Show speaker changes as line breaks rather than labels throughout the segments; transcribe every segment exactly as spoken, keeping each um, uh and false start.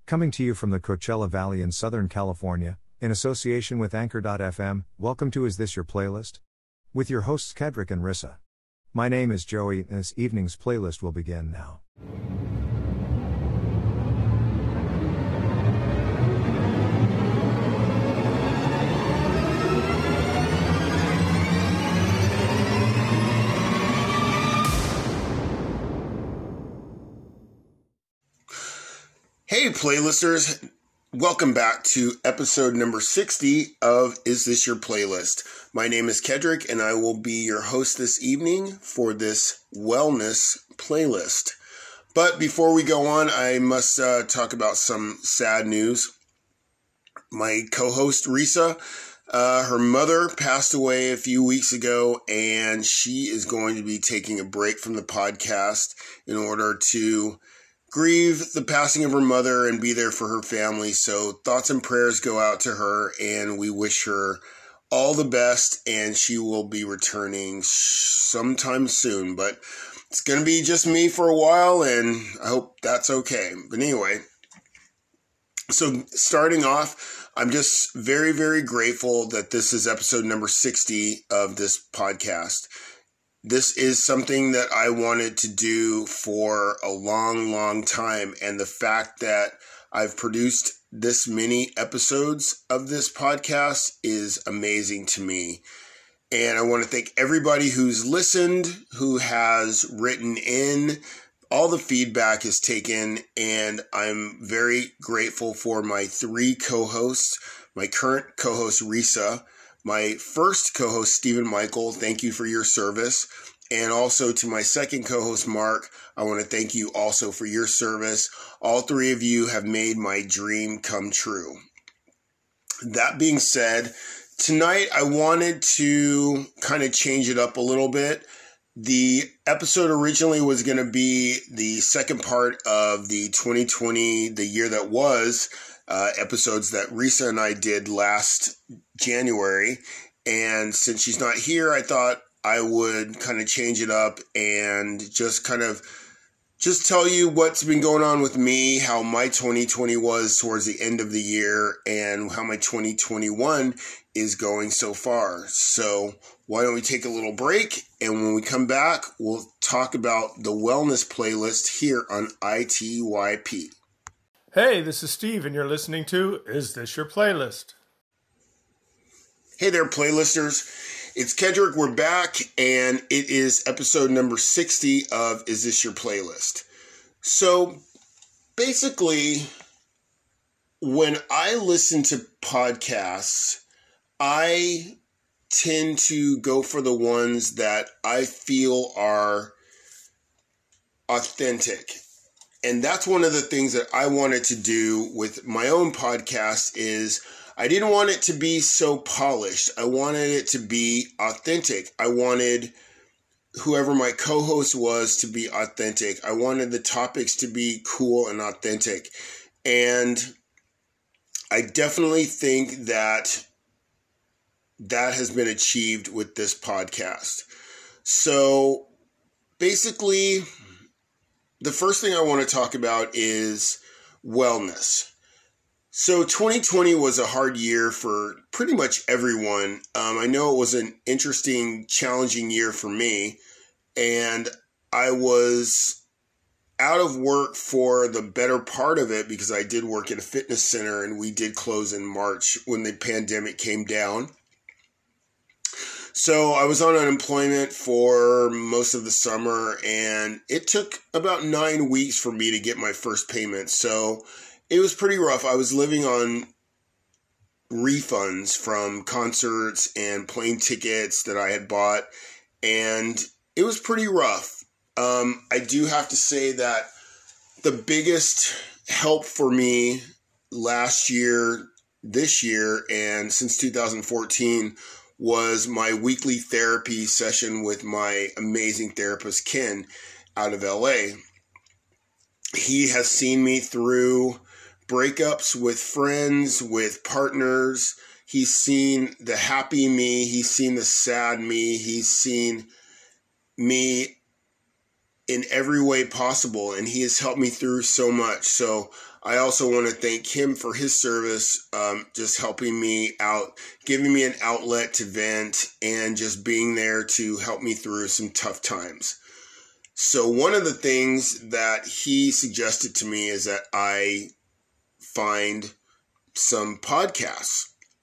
Coming to you from the Coachella Valley in Southern California, in association with Anchor dot f m, welcome to Is This Your Playlist? With your hosts Kedrick and Rissa. My name is Joey, and this evening's playlist will begin now.
Hey playlisters, welcome back to episode number sixty of Is This Your Playlist? My name is Kedrick and I will be your host this evening for this wellness playlist. But before we go on, I must uh, talk about some sad news. My co-host Rissa, uh, her mother passed away a few weeks ago and she is going to be taking a break from the podcast in order to grieve the passing of her mother and be there for her family. So thoughts and prayers go out to her and we wish her all the best, and she will be returning sometime soon, but it's going to be just me for a while and I hope that's okay. But anyway, so starting off, I'm just very, very grateful that this is episode number sixty of this podcast. This is something that I wanted to do for a long, long time. And the fact that I've produced this many episodes of this podcast is amazing to me. And I want to thank everybody who's listened, who has written in. All the feedback is taken, and I'm very grateful for my three co-hosts, my current co-host Rissa, my first co-host, Stephen Michael, thank you for your service. And also to my second co-host, Mark, I want to thank you also for your service. All three of you have made my dream come true. That being said, tonight I wanted to kind of change it up a little bit. The episode originally was going to be the second part of the twenty twenty, the year that was, Uh, episodes that Rissa and I did last January. And since she's not here, I thought I would kind of change it up and just kind of just tell you what's been going on with me, how my twenty twenty was towards the end of the year, and how my twenty twenty-one is going so far. So why don't we take a little break, and when we come back, we'll talk about the wellness playlist here on I T Y P.
Hey, this is Steve, and you're listening to Is This Your Playlist?
Hey there, playlisters. It's Kedrick. We're back, and it is episode number sixty of Is This Your Playlist? So, basically, when I listen to podcasts, I tend to go for the ones that I feel are authentic. And that's one of the things that I wanted to do with my own podcast is I didn't want it to be so polished. I wanted it to be authentic. I wanted whoever my co-host was to be authentic. I wanted the topics to be cool and authentic. And I definitely think that that has been achieved with this podcast. So basically, the first thing I want to talk about is wellness. So twenty twenty was a hard year for pretty much everyone. Um, I know it was an interesting, challenging year for me. And I was out of work for the better part of it because I did work at a fitness center and we did close in March when the pandemic came down. So I was on unemployment for most of the summer, and it took about nine weeks for me to get my first payment. So it was pretty rough. I was living on refunds from concerts and plane tickets that I had bought, and it was pretty rough. Um, I do have to say that the biggest help for me last year, this year, and since two thousand fourteen was my weekly therapy session with my amazing therapist, Ken, out of L A. He has seen me through breakups with friends, with partners. He's seen the happy me. He's seen the sad me. He's seen me in every way possible, and he has helped me through so much. So I also want to thank him for his service, um, just helping me out, giving me an outlet to vent, and just being there to help me through some tough times. So one of the things that he suggested to me is that I find some podcasts.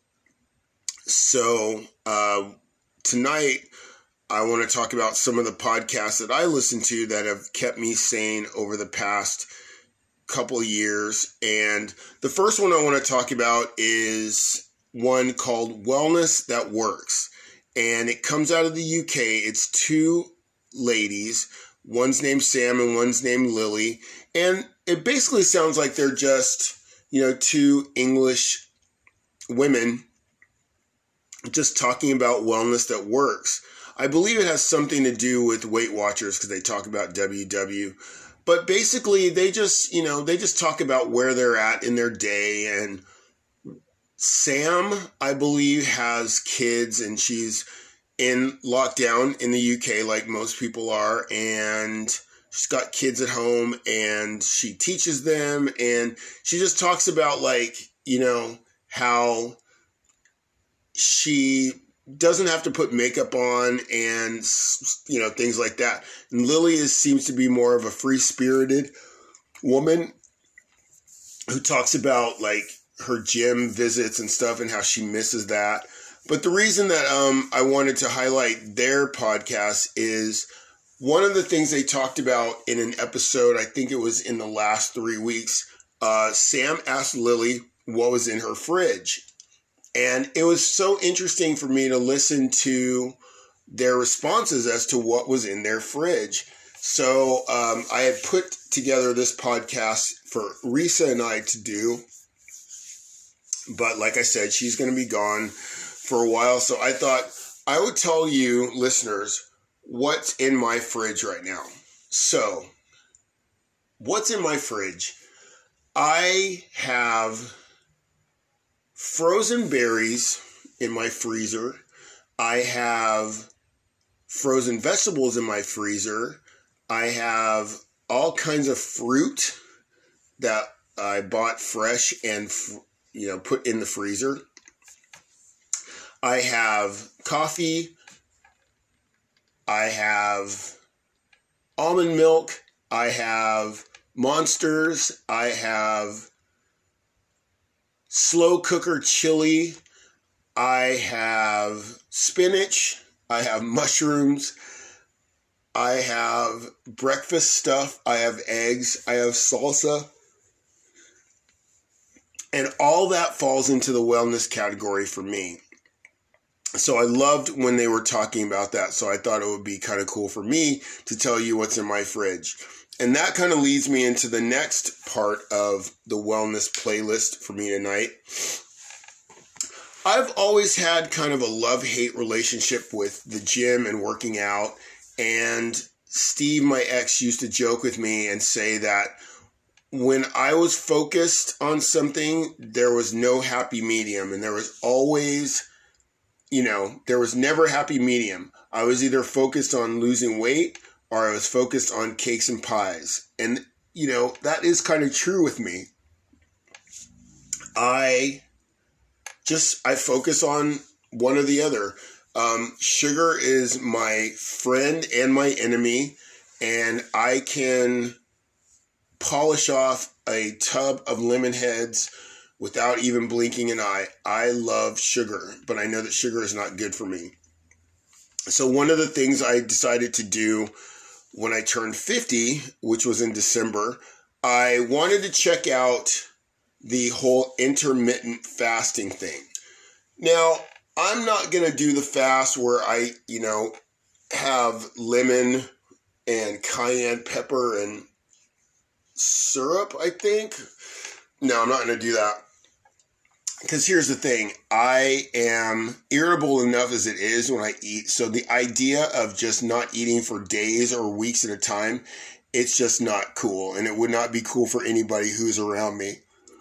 So uh, tonight, I want to talk about some of the podcasts that I listen to that have kept me sane over the past couple of years. And the first one I want to talk about is one called Wellness That Works. And it comes out of the U K. It's two ladies. One's named Sam and one's named Lily. And it basically sounds like they're just, you know, two English women just talking about wellness that works. I believe it has something to do with Weight Watchers because they talk about W W. But basically, they just, you know, they just talk about where they're at in their day. And Sam, I believe, has kids and she's in lockdown in the U K like most people are. And she's got kids at home and she teaches them. And she just talks about, like, you know, how she doesn't have to put makeup on and, you know, things like that. And Lily is, seems to be more of a free-spirited woman who talks about, like, her gym visits and stuff and how she misses that. But the reason that um, I wanted to highlight their podcast is one of the things they talked about in an episode, I think it was in the last three weeks, uh, Sam asked Lily what was in her fridge. And it was so interesting for me to listen to their responses as to what was in their fridge. So um, I had put together this podcast for Risa and I to do. But like I said, she's going to be gone for a while. So I thought I would tell you, listeners, what's in my fridge right now. So what's in my fridge? I have frozen berries in my freezer. I have frozen vegetables in my freezer. I have all kinds of fruit that I bought fresh and, you know, put in the freezer. I have coffee. I have almond milk. I have Monsters. I have slow cooker chili. I have spinach. I have mushrooms. I have breakfast stuff. I have eggs. I have salsa. And all that falls into the wellness category for me. So I loved when they were talking about that. So I thought it would be kind of cool for me to tell you what's in my fridge. And that kind of leads me into the next part of the wellness playlist for me tonight. I've always had kind of a love-hate relationship with the gym and working out. And Steve, my ex, used to joke with me and say that when I was focused on something, there was no happy medium. And there was always, you know, there was never a happy medium. I was either focused on losing weight or I was focused on cakes and pies. And, you know, that is kind of true with me. I just, I focus on one or the other. Um, sugar is my friend and my enemy, and I can polish off a tub of lemon heads without even blinking an eye. I love sugar, but I know that sugar is not good for me. So one of the things I decided to do when I turned fifty, which was in December, I wanted to check out the whole intermittent fasting thing. Now, I'm not going to do the fast where I, you know, have lemon and cayenne pepper and syrup, I think. No, I'm not going to do that. Because here's the thing, I am irritable enough as it is when I eat. So the idea of just not eating for days or weeks at a time, it's just not cool. And it would not be cool for anybody who's around me.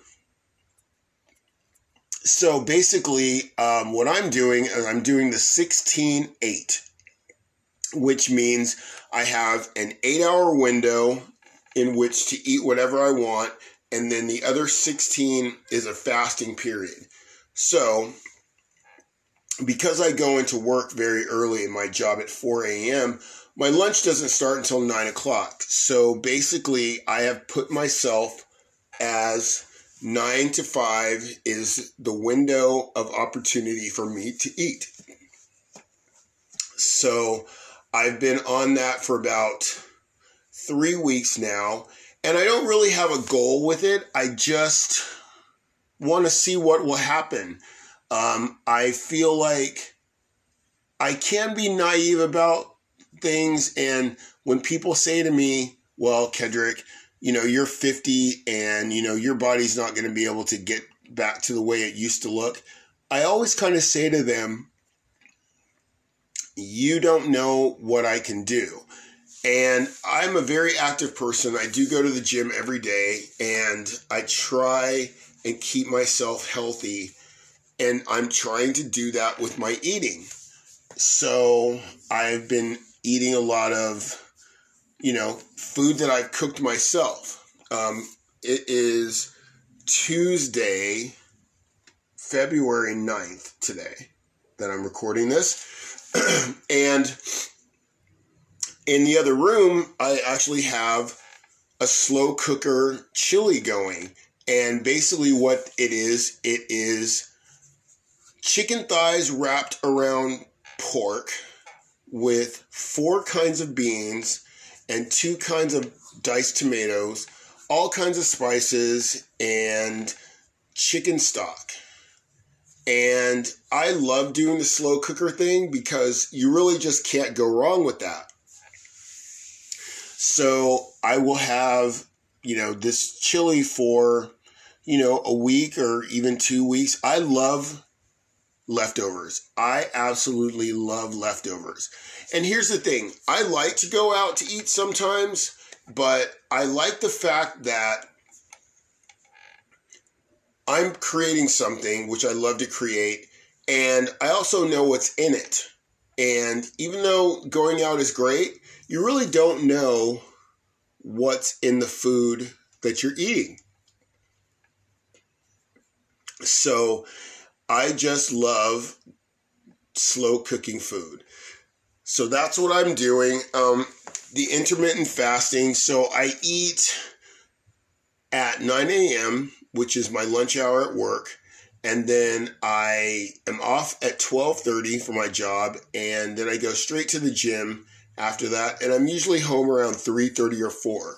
So basically, um, what I'm doing is I'm doing the sixteen eight, which means I have an eight hour window in which to eat whatever I want. and then the other sixteen is a fasting period. So, because I go into work very early in my job at four a.m., my lunch doesn't start until nine o'clock. So basically, I have put myself as nine to five is the window of opportunity for me to eat. So I've been on that for about three weeks now, and I don't really have a goal with it. I just want to see what will happen. Um, I feel like I can be naive about things, and when people say to me, well, Kedrick, you know, you're fifty and, you know, your body's not going to be able to get back to the way it used to look, I always kind of say to them, you don't know what I can do. And I'm a very active person. I do go to the gym every day, and I try and keep myself healthy. And I'm trying to do that with my eating. So I've been eating a lot of, you know, food that I've cooked myself. Um, it is Tuesday, February ninth today that I'm recording this. And in the other room, I actually have a slow cooker chili going. And basically what it is, it is chicken thighs wrapped around pork with four kinds of beans and two kinds of diced tomatoes, all kinds of spices, and chicken stock. And I love doing the slow cooker thing because you really just can't go wrong with that. So I will have, you know, this chili for, you know, a week or even two weeks. I love leftovers. I absolutely love leftovers. And here's the thing. I like to go out to eat sometimes, but I like the fact that I'm creating something which I love to create, and I also know what's in it. And even though going out is great, you really don't know what's in the food that you're eating. So I just love slow cooking food. So that's what I'm doing. Um, the intermittent fasting. So I eat at nine a.m., which is my lunch hour at work. And then I am off at twelve thirty for my job. And then I go straight to the gym after that. And I'm usually home around three thirty or four.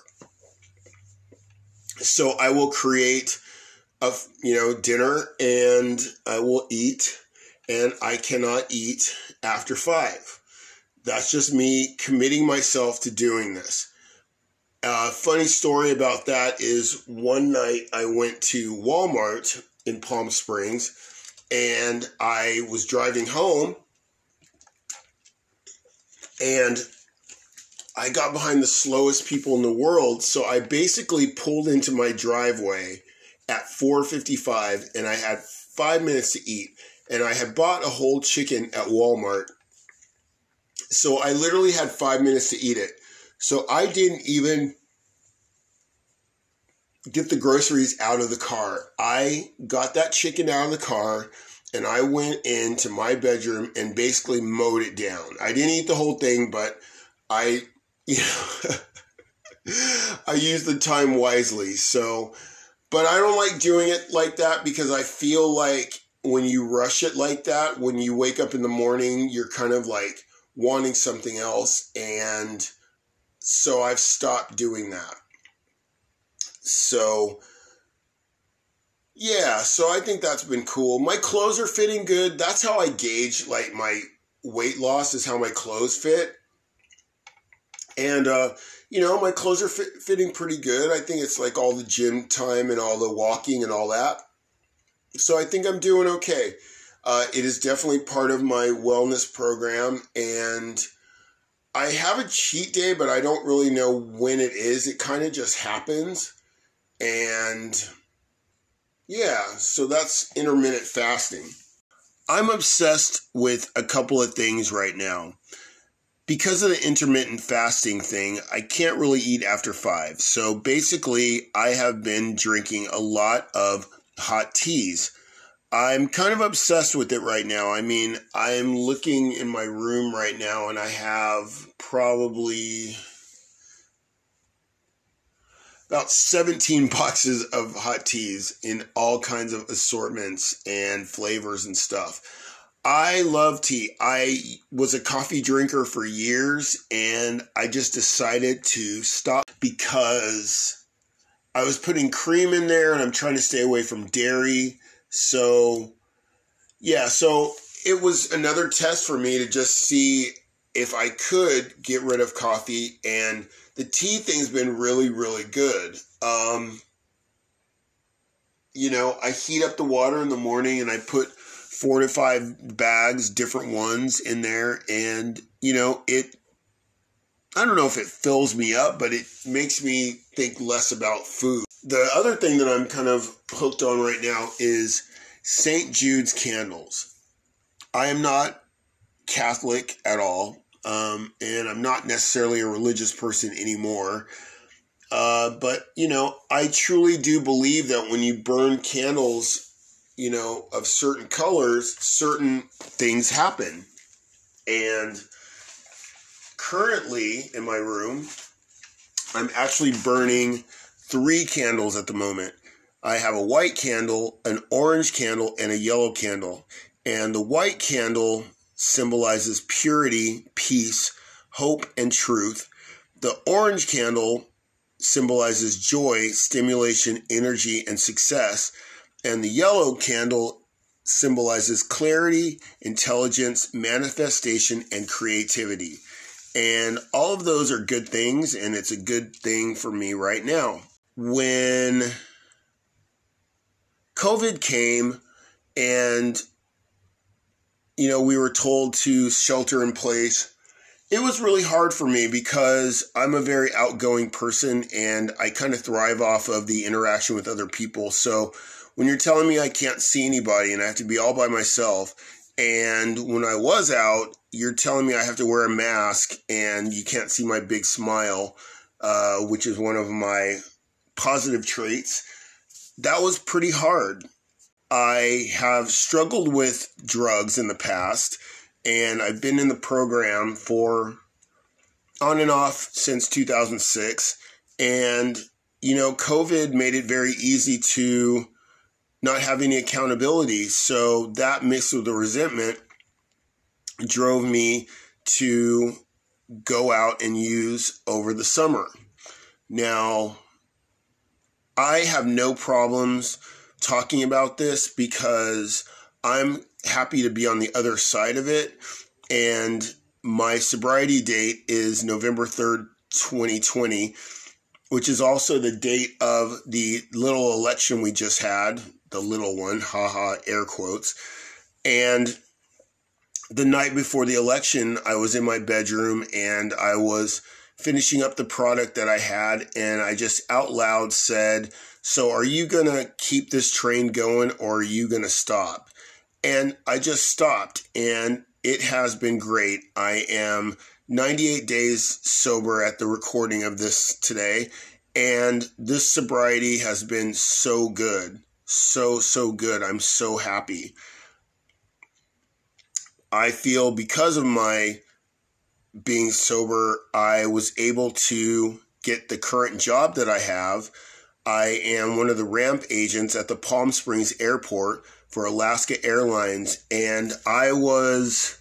So I will create a, you know, dinner, and I will eat, and I cannot eat after five. That's just me committing myself to doing this. A uh, funny story about that is one night I went to Walmart in Palm Springs, and I was driving home, and I got behind the slowest people in the world. So I basically pulled into my driveway at four fifty-five, and I had five minutes to eat. And I had bought a whole chicken at Walmart. So I literally had five minutes to eat it. So I didn't even get the groceries out of the car. I got that chicken out of the car, and I went into my bedroom and basically mowed it down. I didn't eat the whole thing, but I, you know, I used the time wisely. So, but I don't like doing it like that because I feel like when you rush it like that, when you wake up in the morning, you're kind of like wanting something else. And so I've stopped doing that. So, yeah, so I think that's been cool. My clothes are fitting good. That's how I gauge like my weight loss, is how my clothes fit. And, uh, you know, my clothes are fit, fitting pretty good. I think it's like all the gym time and all the walking and all that. So I think I'm doing okay. Uh, it is definitely part of my wellness program, and I have a cheat day, but I don't really know when it is. It kind of just happens. And yeah, so that's intermittent fasting. I'm obsessed with a couple of things right now. because of the intermittent fasting thing, I can't really eat after five. So basically, I have been drinking a lot of hot teas. I'm kind of obsessed with it right now. I mean, I'm looking in my room right now and I have probably about seventeen boxes of hot teas in all kinds of assortments and flavors and stuff. I love tea. I was a coffee drinker for years and I just decided to stop because I was putting cream in there and I'm trying to stay away from dairy. So, yeah, so it was another test for me to just see if I could get rid of coffee, and the tea thing's been really, really good. Um, you know, I heat up the water in the morning and I put four to five bags, different ones in there, and, you know, it, I don't know if it fills me up, but it makes me think less about food. The other thing that I'm kind of hooked on right now is Saint Jude's candles. I am not Catholic at all, um, and I'm not necessarily a religious person anymore. Uh, but, you know, I truly do believe that when you burn candles, you know, of certain colors, certain things happen. And currently in my room, I'm actually burning three candles at the moment. I have a white candle, an orange candle, and a yellow candle. And the white candle symbolizes purity, peace, hope, and truth. The orange candle symbolizes joy, stimulation, energy, and success. And the yellow candle symbolizes clarity, intelligence, manifestation, and creativity. And all of those are good things, and it's a good thing for me right now. When COVID came and, you know, we were told to shelter in place, it was really hard for me because I'm a very outgoing person and I kind of thrive off of the interaction with other people. So when you're telling me I can't see anybody and I have to be all by myself, and when I was out, you're telling me I have to wear a mask and you can't see my big smile, uh, which is one of my positive traits, that was pretty hard. I have struggled with drugs in the past, and I've been in the program for on and off since two thousand six. And, you know, COVID made it very easy to not have any accountability. So that mixed with the resentment drove me to go out and use over the summer. Now, I have no problems talking about this because I'm happy to be on the other side of it. And my sobriety date is November third, twenty twenty, which is also the date of the little election we just had, the little one, haha, air quotes. And the night before the election, I was in my bedroom and I was finishing up the product that I had, and I just out loud said, so are you going to keep this train going or are you going to stop? And I just stopped, and it has been great. I am ninety-eight days sober at the recording of this today, and this sobriety has been so good. So, so good. I'm so happy. I feel because of my being sober, I was able to get the current job that I have. I am one of the ramp agents at the Palm Springs Airport for Alaska Airlines, and I was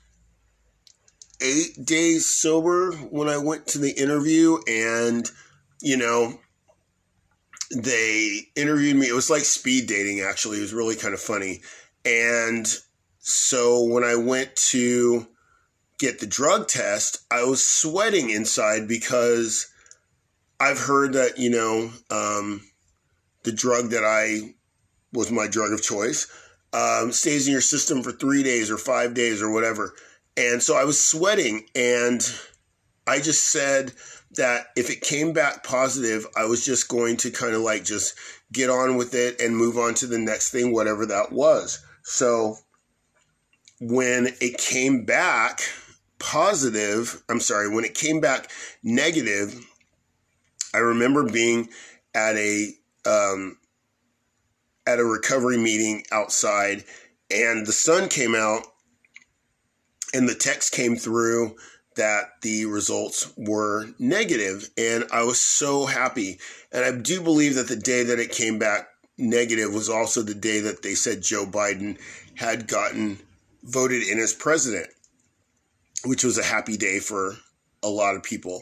eight days sober when I went to the interview, and, you know, they interviewed me. It was like speed dating, actually. It was really kind of funny. And so when I went to get the drug test, I was sweating inside because I've heard that, you know, um, the drug that I was my drug of choice um, stays in your system for three days or five days or whatever. And so I was sweating, and I just said that if it came back positive, I was just going to kind of like just get on with it and move on to the next thing, whatever that was. So when it came back positive, I'm sorry, when it came back negative, I remember being at a um, at a recovery meeting outside, and the sun came out, and the text came through that the results were negative, and I was so happy. And I do believe that the day that it came back negative was also the day that they said Joe Biden had gotten voted in as president, which was a happy day for a lot of people.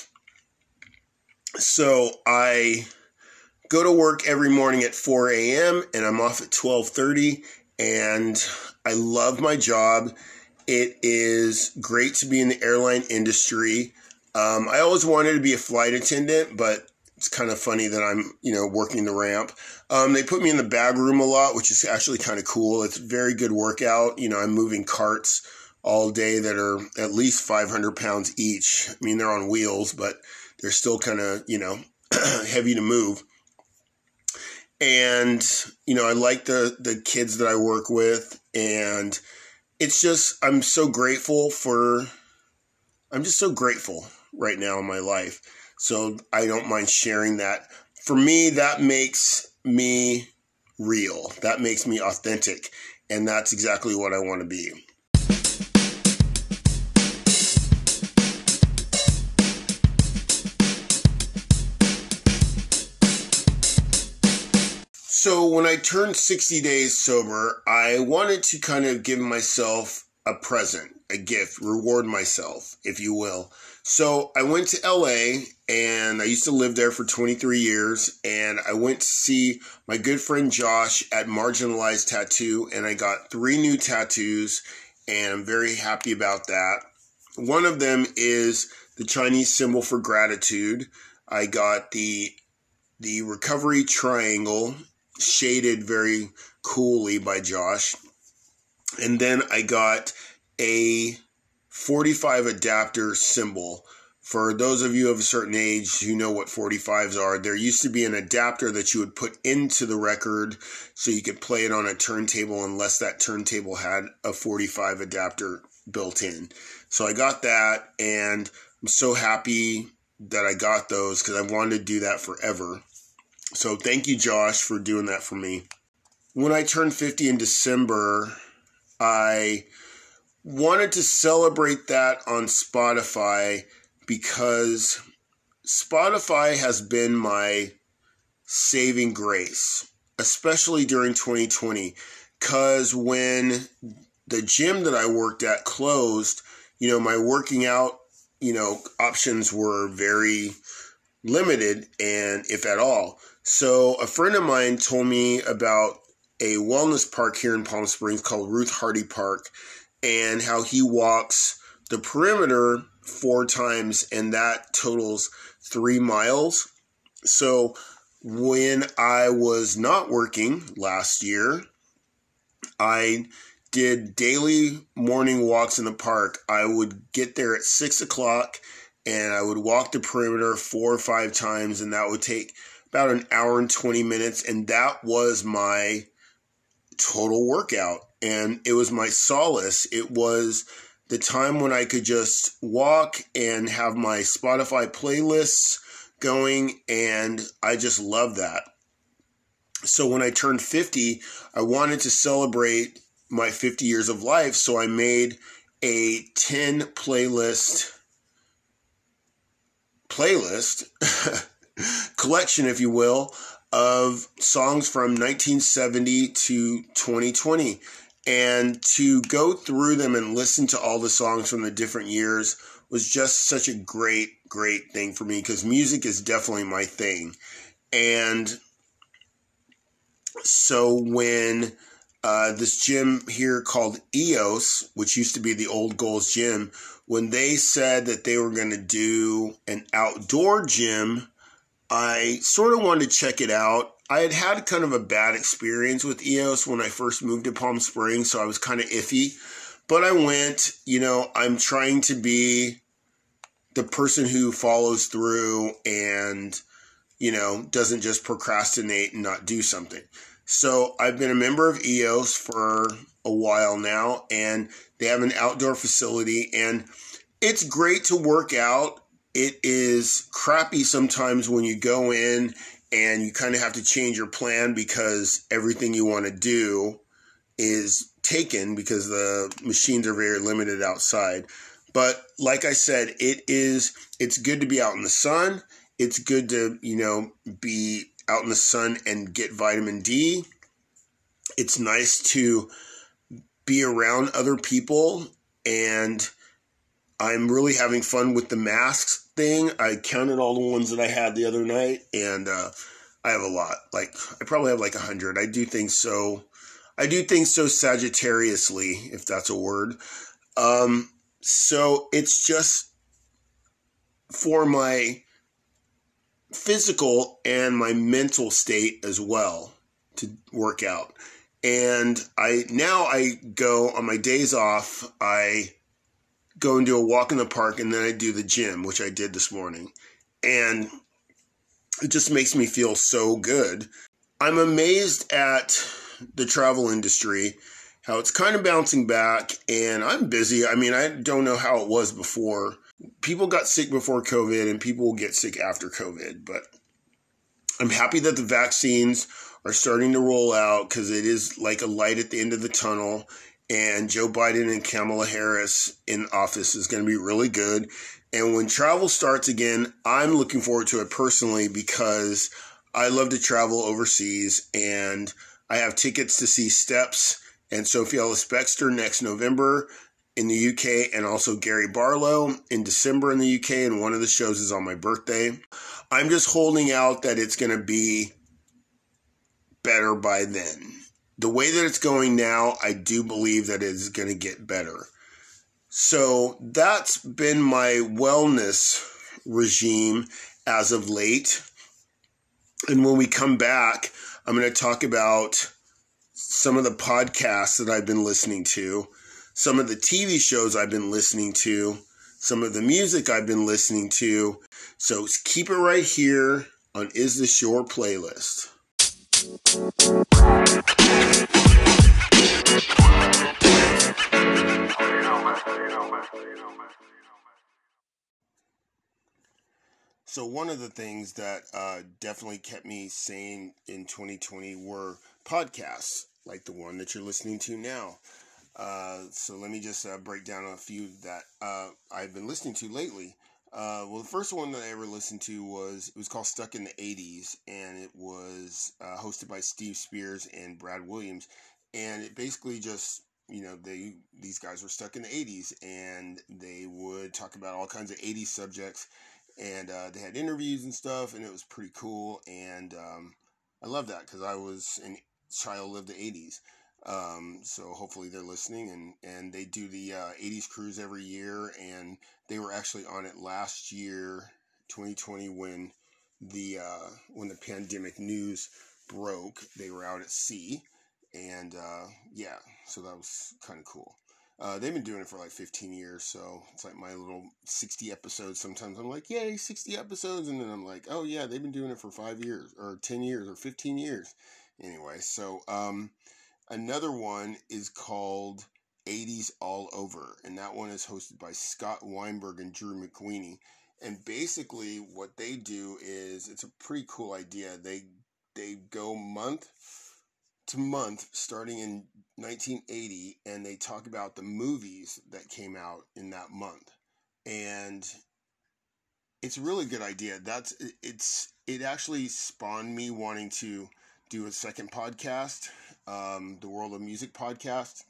So I go to work every morning at four a.m. and I'm off at twelve thirty, and I love my job. It is great to be in the airline industry. Um, I always wanted to be a flight attendant, but it's kind of funny that I'm, you know, working the ramp. Um, they put me in the bag room a lot, which is actually kind of cool. It's a very good workout. You know, I'm moving carts all day that are at least five hundred pounds each. I mean, they're on wheels, but they're still kind of, you know, heavy to move. And, you know, I like the, the kids that I work with, and it's just, I'm so grateful for, I'm just so grateful right now in my life. So I don't mind sharing that. For me, that makes me real. That makes me authentic. And that's exactly what I want to be. So when I turned sixty days sober, I wanted to kind of give myself a present, a gift, reward myself, if you will. So I went to L A, and I used to live there for twenty-three years, and I went to see my good friend Josh at Marginalized Tattoo, and I got three new tattoos, and I'm very happy about that. One of them is the Chinese symbol for gratitude. I got the the recovery triangle, shaded very coolly by Josh. And then I got a forty-five adapter symbol. For those of you of a certain age who know what forty-fives are, there used to be an adapter that you would put into the record so you could play it on a turntable unless that turntable had a forty-five adapter built in. So I got that, and I'm so happy that I got those because I wanted to do that forever. So thank you, Josh, for doing that for me. When I turned fifty in December, I wanted to celebrate that on Spotify because Spotify has been my saving grace, especially during twenty twenty. Because when the gym that I worked at closed, you know, my working out, you know, options were very limited, and if at all. So a friend of mine told me about a wellness park here in Palm Springs called Ruth Hardy Park, and how he walks the perimeter four times, and that totals three miles. So when I was not working last year, I did daily morning walks in the park. I would get there at six o'clock, and I would walk the perimeter four or five times, and that would take about an hour and twenty minutes, and that was my total workout, and it was my solace. It was the time when I could just walk and have my Spotify playlists going, and I just love that. So when I turned fifty, I wanted to celebrate my fifty years of life, so I made a ten playlist playlist collection, if you will, of songs from nineteen seventy to twenty twenty. And to go through them and listen to all the songs from the different years was just such a great, great thing for me, because music is definitely my thing. And so when uh, this gym here called E O S, which used to be the Old Goals Gym, when they said that they were going to do an outdoor gym, I sort of wanted to check it out. I had had kind of a bad experience with E O S when I first moved to Palm Springs, so I was kind of iffy. But I went. You know, I'm trying to be the person who follows through and, you know, doesn't just procrastinate and not do something. So I've been a member of E O S for a while now, and they have an outdoor facility, and it's great to work out. It is crappy sometimes when you go in and you kind of have to change your plan because everything you want to do is taken because the machines are very limited outside. But like I said, it is, it's good to be out in the sun. It's good to, you know, be out in the sun and get vitamin D. It's nice to be around other people, and I'm really having fun with the masks thing. I counted all the ones that I had the other night, and uh, I have a lot. Like, I probably have like a hundred. I do things so, I do things so Sagittariously, if that's a word. Um, so it's just for my physical and my mental state as well to work out. And I now I go on my days off, I go and do a walk in the park, and then I do the gym, which I did this morning. And it just makes me feel so good. I'm amazed at the travel industry, how it's kind of bouncing back, and I'm busy. I mean, I don't know how it was before. People got sick before COVID, and people will get sick after COVID, but I'm happy that the vaccines are starting to roll out because it is like a light at the end of the tunnel. And Joe Biden and Kamala Harris in office is going to be really good. And when travel starts again, I'm looking forward to it personally because I love to travel overseas. And I have tickets to see Steps and Sophie Ellis-Bextor next November in the U K, and also Gary Barlow in December in the U K. And one of the shows is on my birthday. I'm just holding out that it's going to be better by then. The way that it's going now, I do believe that it is going to get better. So that's been my wellness regime as of late. And when we come back, I'm going to talk about some of the podcasts that I've been listening to, some of the T V shows I've been listening to, some of the music I've been listening to. So keep it right here on Is This Your Playlist? So one of the things that uh, definitely kept me sane in twenty twenty were podcasts, like the one that you're listening to now. Uh, so let me just uh, break down a few that uh, I've been listening to lately. Uh, well, the first one that I ever listened to was, it was called Stuck in the eighties, and it was uh, hosted by Steve Spears and Brad Williams. And it basically just, you know, they these guys were stuck in the eighties, and they would talk about all kinds of eighties subjects, and uh, they had interviews and stuff, and it was pretty cool. And um, I love that because I was a child of the eighties. Um, so hopefully they're listening, and, and they do the uh, eighties cruise every year, and they were actually on it last year, twenty twenty, when the uh, when the pandemic news broke. They were out at sea, and uh, yeah, so that was kind of cool. Uh, they've been doing it for like fifteen years, so it's like my little sixty episodes. Sometimes I'm like, yay, sixty episodes, and then I'm like, oh yeah, they've been doing it for five years, or ten years, or fifteen years. Anyway, so um, another one is called eighties All Over, and that one is hosted by Scott Weinberg and Drew McWeeny. And basically what they do is, it's a pretty cool idea. They they go month to month starting in nineteen eighty, and they talk about the movies that came out in that month. And it's a really good idea. That's it's it actually spawned me wanting to do a second podcast, um, the World of Music podcast.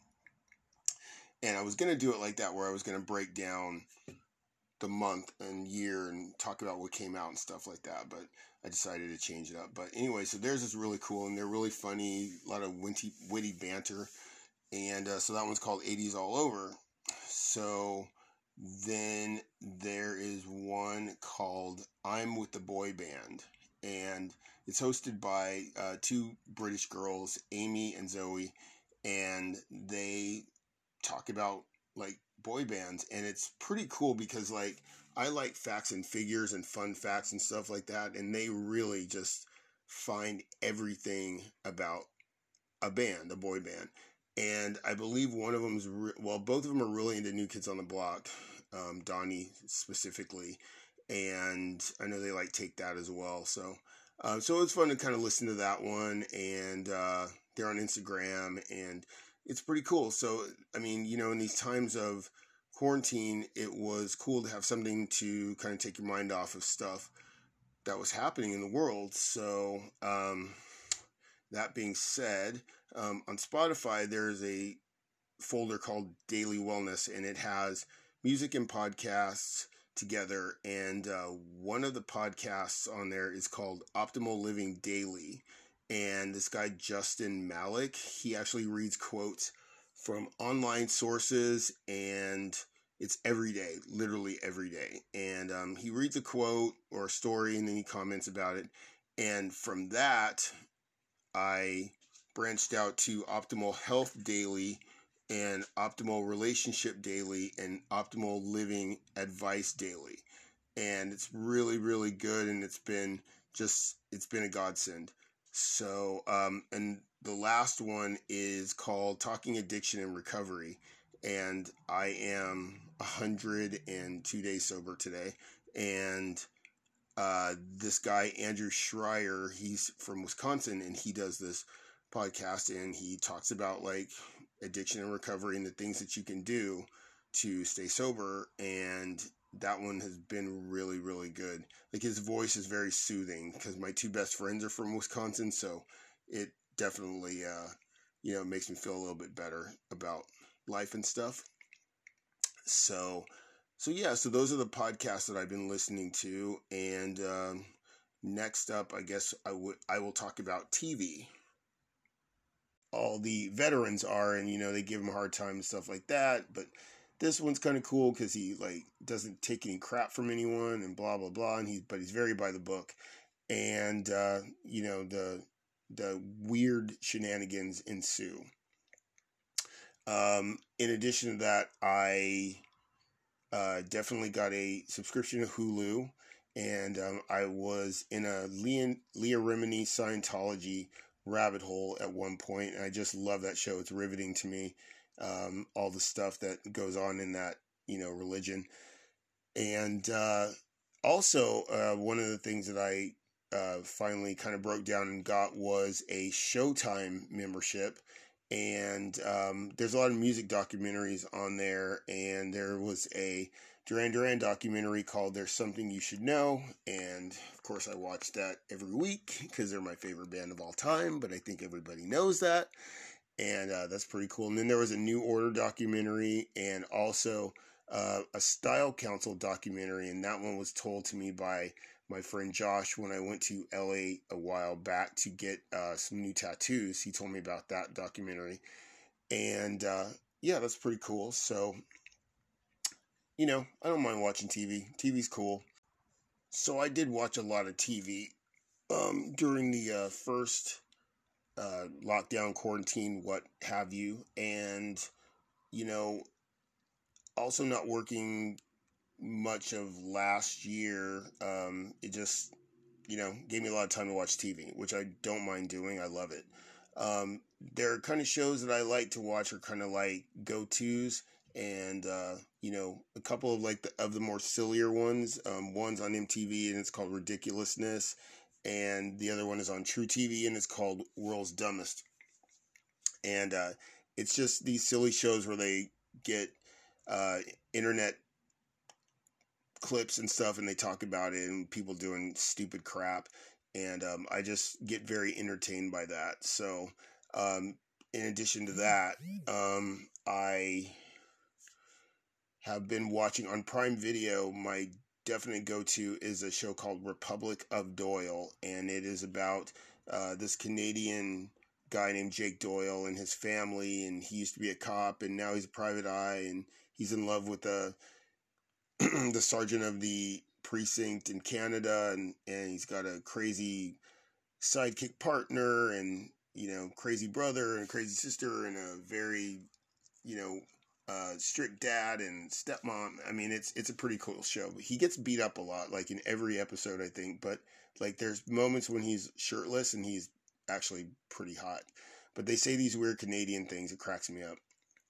And I was going to do it like that, where I was going to break down the month and year and talk about what came out and stuff like that. But I decided to change it up. But anyway, so theirs is really cool, and they're really funny, a lot of witty, witty banter. And uh, so that one's called eighties All Over. So then there is one called I'm with the Boy Band. And it's hosted by uh, two British girls, Amy and Zoe. And they talk about like boy bands, and it's pretty cool because like I like facts and figures and fun facts and stuff like that, and they really just find everything about a band, a boy band. And I believe one of them is, re- well, both of them are really into New Kids on the Block, um, Donnie specifically. And I know they like Take That as well. So, uh, so it's fun to kind of listen to that one. And uh, they're on Instagram, and it's pretty cool. So, I mean, you know, in these times of quarantine, it was cool to have something to kind of take your mind off of stuff that was happening in the world. So, um, that being said, um, on Spotify, there's a folder called Daily Wellness, and it has music and podcasts together. And uh, one of the podcasts on there is called Optimal Living Daily. And this guy, Justin Malik, he actually reads quotes from online sources, and it's every day, literally every day. And um, he reads a quote or a story, and then he comments about it. And from that, I branched out to Optimal Health Daily and Optimal Relationship Daily and Optimal Living Advice Daily. And it's really, really good. And it's been just, it's been a godsend. So, um, and the last one is called Talking Addiction and Recovery. And I am one hundred two days sober today. And uh, this guy, Andrew Schreier, he's from Wisconsin, and he does this podcast, and he talks about like addiction and recovery and the things that you can do to stay sober. And that one has been really, really good. Like, his voice is very soothing, because my two best friends are from Wisconsin. So it definitely, uh, you know, makes me feel a little bit better about life and stuff. So, so yeah, so those are the podcasts that I've been listening to. And, um, next up, I guess I would, I will talk about T V. All the veterans are, and, you know, they give him a hard time and stuff like that. But this one's kind of cool because he, like, doesn't take any crap from anyone and blah, blah, blah. And he's, but he's very by the book. And, uh, you know, the, the weird shenanigans ensue. Um, in addition to that, I, uh, definitely got a subscription to Hulu. And, um, I was in a Leah, Leah Remini Scientology rabbit hole at one point, and I just love that show. It's riveting to me. Um, all the stuff that goes on in that, you know, religion. And, uh, also, uh, one of the things that I, uh, finally kind of broke down and got was a Showtime membership. And, um, there's a lot of music documentaries on there, and there was a Duran Duran documentary called There's Something You Should Know. And of course I watch that every week because they're my favorite band of all time, but I think everybody knows that. And, uh, that's pretty cool. And then there was a New Order documentary, and also, uh, a Style Council documentary. And that one was told to me by my friend Josh when I went to L A a while back to get, uh, some new tattoos. He told me about that documentary. And, uh, yeah, that's pretty cool. So, you know, I don't mind watching T V. T V's cool. So I did watch a lot of T V, um, during the, uh, first, uh, lockdown, quarantine, what have you. And, you know, also not working much of last year, um, it just, you know, gave me a lot of time to watch T V, which I don't mind doing. I love it. Um, there are kind of shows that I like to watch are kind of like go-tos, and, uh, you know, a couple of like the, of the more sillier ones. Um, one's on M T V, and it's called Ridiculousness, and the other one is on True T V, and it's called World's Dumbest. And, uh, it's just these silly shows where they get, uh, internet clips and stuff, and they talk about it and people doing stupid crap. And, um, I just get very entertained by that. So, um, in addition to that, um, I have been watching on Prime Video. My definite go-to is a show called Republic of Doyle, and it is about, uh, this Canadian guy named Jake Doyle and his family, and he used to be a cop, and now he's a private eye, and he's in love with the the sergeant of the precinct in Canada, and, and he's got a crazy sidekick partner, and, you know, crazy brother and crazy sister, and a very, you know, uh, strict dad and stepmom. I mean, it's it's a pretty cool show. But he gets beat up a lot, like in every episode, I think. But like, there's moments when he's shirtless and he's actually pretty hot. but they say these weird Canadian things. It cracks me up.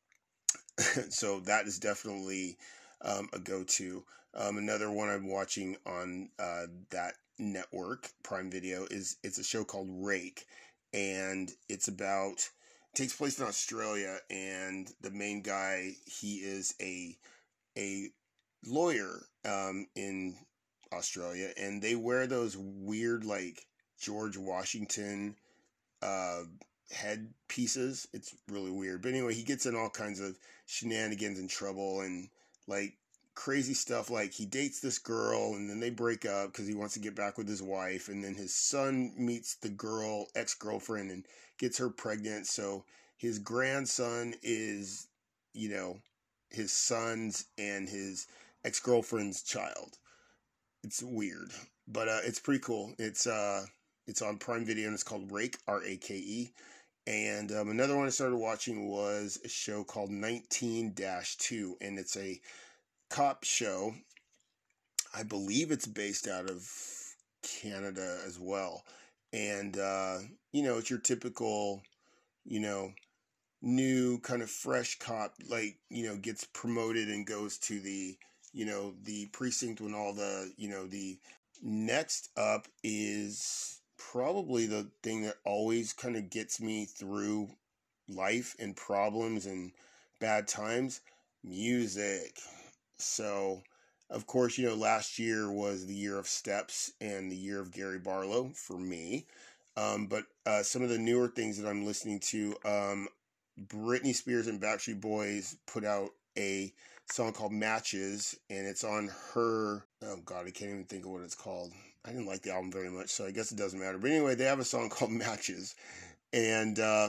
So that is definitely um, a go-to. Um, another one I'm watching on uh, that network, Prime Video, is it's a show called Rake, and it's about it takes place in Australia, and the main guy, he is a a lawyer um, in Australia, and they wear those weird like George Washington uh, head pieces. It's really weird. But anyway, he gets in all kinds of shenanigans and trouble and like crazy stuff. Like he dates this girl and then they break up because he wants to get back with his wife. And then his son meets the girl, ex-girlfriend, and gets her pregnant. So his grandson is, you know, his son's and his ex-girlfriend's child. It's weird, but uh, it's pretty cool. It's uh, it's on Prime Video and it's called Rake, R A K E. And um, another one I started watching was a show called nineteen dash two, and it's a cop show. I believe it's based out of Canada as well. And, uh, you know, it's your typical, you know, new kind of fresh cop, like, you know, gets promoted and goes to the, you know, the precinct when all the, you know, the next up is probably the thing that always kind of gets me through life and problems and bad times, music. So, of course, you know, last year was the year of Steps and the year of Gary Barlow for me. Um, but uh, some of the newer things that I'm listening to, um, Britney Spears and Backstreet Boys put out a song called Matches, and it's on her, oh God, I can't even think of what it's called. I didn't like the album very much, so I guess it doesn't matter. But anyway, they have a song called Matches, and uh,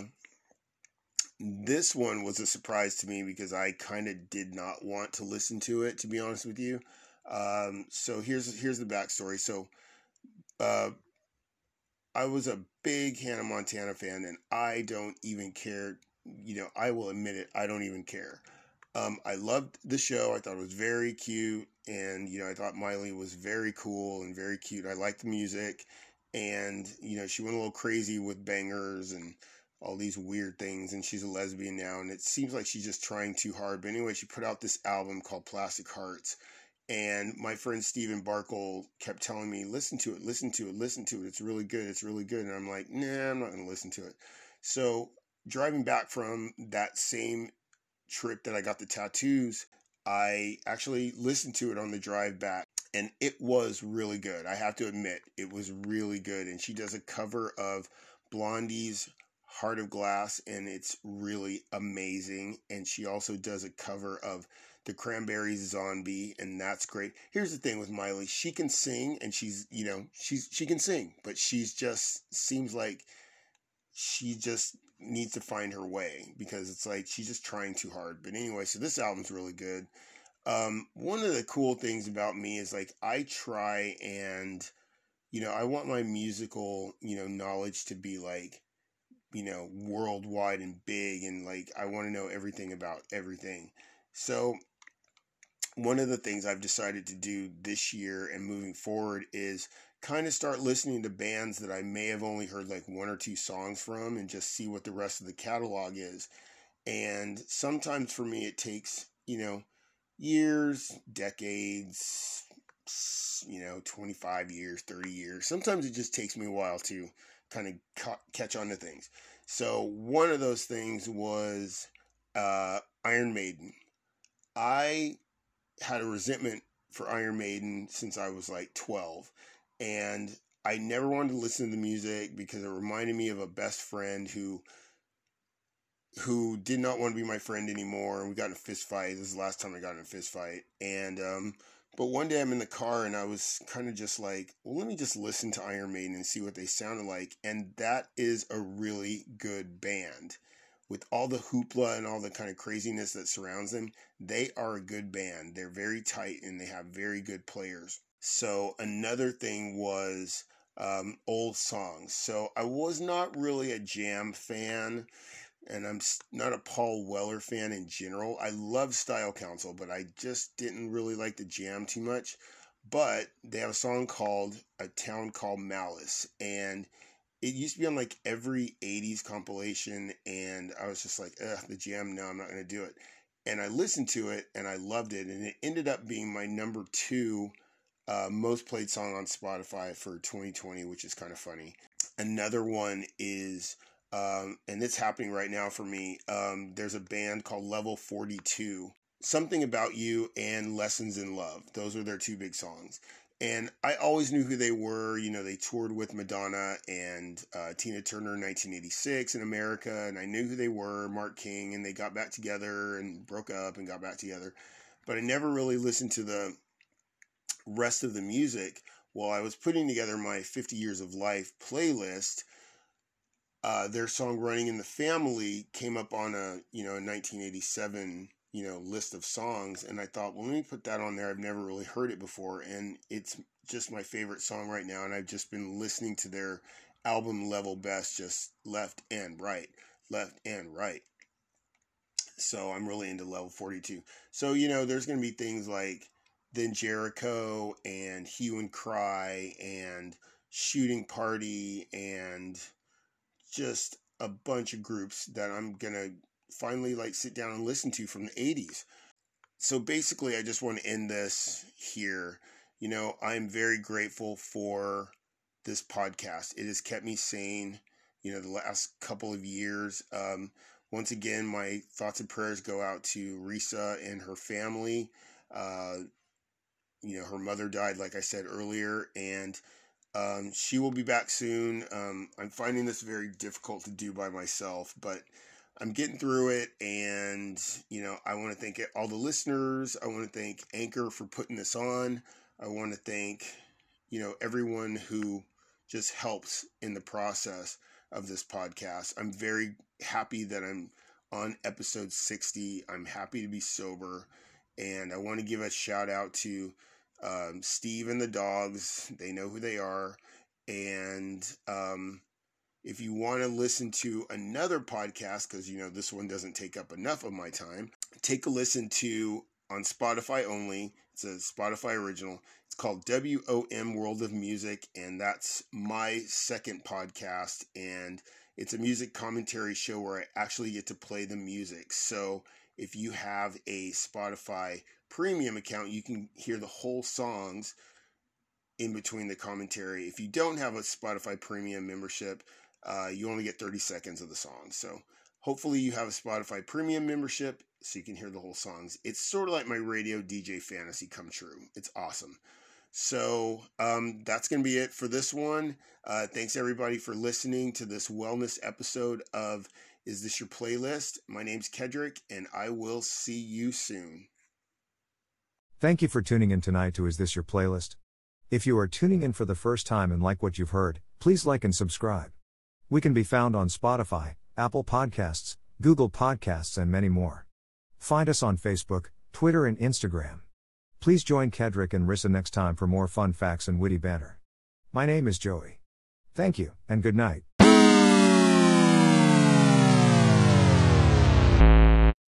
this one was a surprise to me because I kind of did not want to listen to it, to be honest with you. Um, so here's here's the backstory. So uh, I was a big Hannah Montana fan, and I don't even care. You know, I will admit it, I don't even care. Um, I loved the show. I thought it was very cute. And, you know, I thought Miley was very cool and very cute. I liked the music. And, you know, she went a little crazy with bangers and all these weird things. And she's a lesbian now. And it seems like she's just trying too hard. But anyway, she put out this album called Plastic Hearts. And my friend Steven Barkle kept telling me, listen to it, listen to it, listen to it. It's really good. It's really good. And I'm like, nah, I'm not going to listen to it. So driving back from that same trip that I got the tattoos, I actually listened to it on the drive back, and it was really good. I have to admit, it was really good. And she does a cover of Blondie's Heart of Glass, and it's really amazing. And she also does a cover of the Cranberries' Zombie, and that's great. Here's the thing with Miley. She can sing, and she's, you know, she's she can sing, but she's just, seems like she just needs to find her way because it's like she's just trying too hard. But anyway, so this album's really good. Um, one of the cool things about me is like I try and, you know, I want my musical, you know, knowledge to be like, you know, worldwide and big, and like I want to know everything about everything. So one of the things I've decided to do this year and moving forward is kind of start listening to bands that I may have only heard like one or two songs from and just see what the rest of the catalog is. And sometimes for me, it takes, you know, years, decades, you know, twenty-five years, thirty years. Sometimes it just takes me a while to kind of ca- catch on to things. So one of those things was uh, Iron Maiden. I had a resentment for Iron Maiden since I was like twelve. And I never wanted to listen to the music because it reminded me of a best friend who who did not want to be my friend anymore. And we got in a fist fight. This is the last time I got in a fist fight. And, um, but one day I'm in the car and I was kind of just like, well, let me just listen to Iron Maiden and see what they sounded like. And that is a really good band. With all the hoopla and all the kind of craziness that surrounds them, they are a good band. They're very tight and they have very good players. So another thing was um, old songs. So I was not really a Jam fan, and I'm not a Paul Weller fan in general. I love Style Council, but I just didn't really like the Jam too much. But they have a song called A Town Called Malice, and it used to be on like every eighties compilation, and I was just like, ugh, the Jam, no, I'm not going to do it. And I listened to it, and I loved it, and it ended up being my number two uh, most played song on Spotify for twenty twenty, which is kind of funny. Another one is, um, and it's happening right now for me, um, there's a band called Level forty-two. Something About You and Lessons in Love. Those are their two big songs. And I always knew who they were. You know, they toured with Madonna and uh, Tina Turner in nineteen eighty-six in America, and I knew who they were, Mark King, and they got back together and broke up and got back together. But I never really listened to the rest of the music. While I was putting together my fifty Years of Life playlist, uh, their song Running in the Family came up on a, you know, a nineteen eighty-seven you know, list of songs, and I thought, well, let me put that on there. I've never really heard it before, and it's just my favorite song right now, and I've just been listening to their album Level Best, just left and right, left and right. So I'm really into Level forty-two. So, you know, there's going to be things like Then Jericho and Hue and Cry and Shooting Party and just a bunch of groups that I'm going to finally like sit down and listen to from the eighties. So basically, I just want to end this here. You know, I'm very grateful for this podcast. It has kept me sane, you know, the last couple of years. Um, once again, my thoughts and prayers go out to Risa and her family. Uh, you know, her mother died, like I said earlier, and um, she will be back soon. Um, I'm finding this very difficult to do by myself, but I'm getting through it, and, you know, I want to thank all the listeners. I want to thank Anchor for putting this on. I want to thank, you know, everyone who just helps in the process of this podcast. I'm very happy that I'm on episode sixty. I'm happy to be sober, and I want to give a shout out to um, Steve and the dogs. They know who they are, and um if you want to listen to another podcast, because, you know, this one doesn't take up enough of my time, take a listen to, on Spotify only, it's a Spotify original, it's called W O M World of Music, and that's my second podcast, and it's a music commentary show where I actually get to play the music. So if you have a Spotify premium account, you can hear the whole songs in between the commentary. If you don't have a Spotify premium membership, Uh, you only get thirty seconds of the song. So hopefully you have a Spotify premium membership so you can hear the whole songs. It's sort of like my radio D J fantasy come true. It's awesome. So um, that's going to be it for this one. Uh, thanks everybody for listening to this wellness episode of Is This Your Playlist? My name's Kedrick, and I will see you soon.
Thank you for tuning in tonight to Is This Your Playlist? If you are tuning in for the first time and like what you've heard, please like and subscribe. We can be found on Spotify, Apple Podcasts, Google Podcasts, and many more. Find us on Facebook, Twitter, and Instagram. Please join Kedrick and Rissa next time for more fun facts and witty banter. My name is Joey. Thank you, and good night.